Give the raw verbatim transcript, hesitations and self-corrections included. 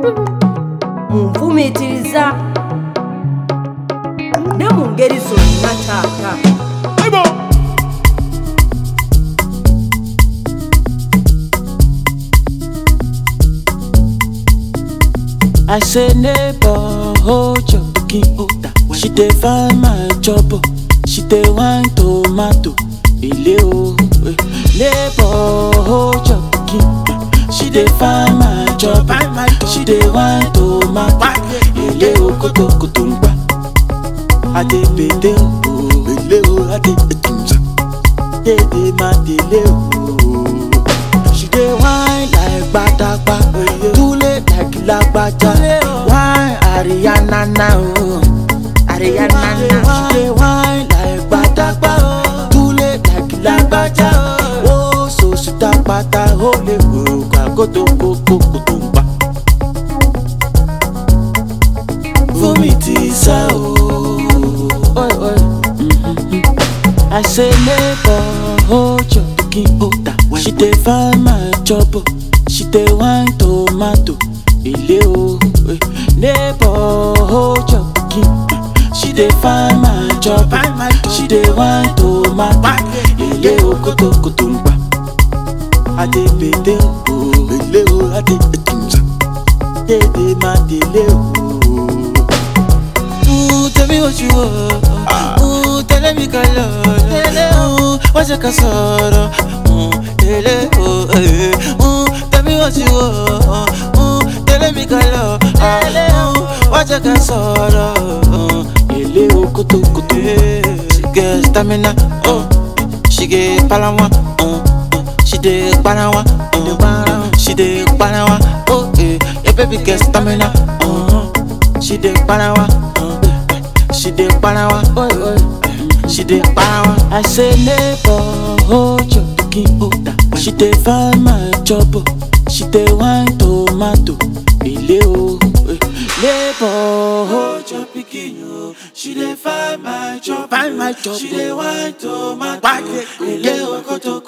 Munfumitiriza ne mu ngeri zonna taata. I say neighbor, hold your cooking order. She dey find my trouble. She dey wine tomato. Ile o, eh. Neighbor, hold your cooking. She dey find my trouble. She dey wine tomato. Ile o, koto koto ngba. Ade bede o, ile o, ade etunza. Dede ma dele o. She dey wine like badagba. Tule like lagbaja. Wine Ariana na o, Ariana na. She dey wine like badagba. Tule like lagbaja. Oh so sita pata ole o, kagoto koko kutumba. Vomitiza o, oi oi. I say neighbor, hold your cooking order. She dey find my trouble. She dey wine tomato. Ile o, eh. Neighbor, hold your cooking. She dey find my trouble. She dey wine tomato. Ile o, koto koto ngba. Ade bede o, ile o, ade etunza. Dede ma dele o. Ooh, tell me what you want. Ooh, tell me color. Ooh, what's your casoro? Ooh, tell oh, eh. Ooh, tell me what you want. Ooh, tell me color. Ooh, what's your casoro? Ooh, ele o kutu kutu. She get stamina. Oh, she get palawa. Oh, she dey palawa. Oh, she dey palawa. Oh, eh, yeah, baby get stamina. Oh, she dey palawa. She dey palawa, oi oi. She dey palawa. I say neighbor, hold your cooking order. She dey find my trouble. She dey wine tomato. Ile o, eh. Neighbor, hold your pikin o. She dey find my trouble. Find my trouble. She dey wine tomato. Ile o, koto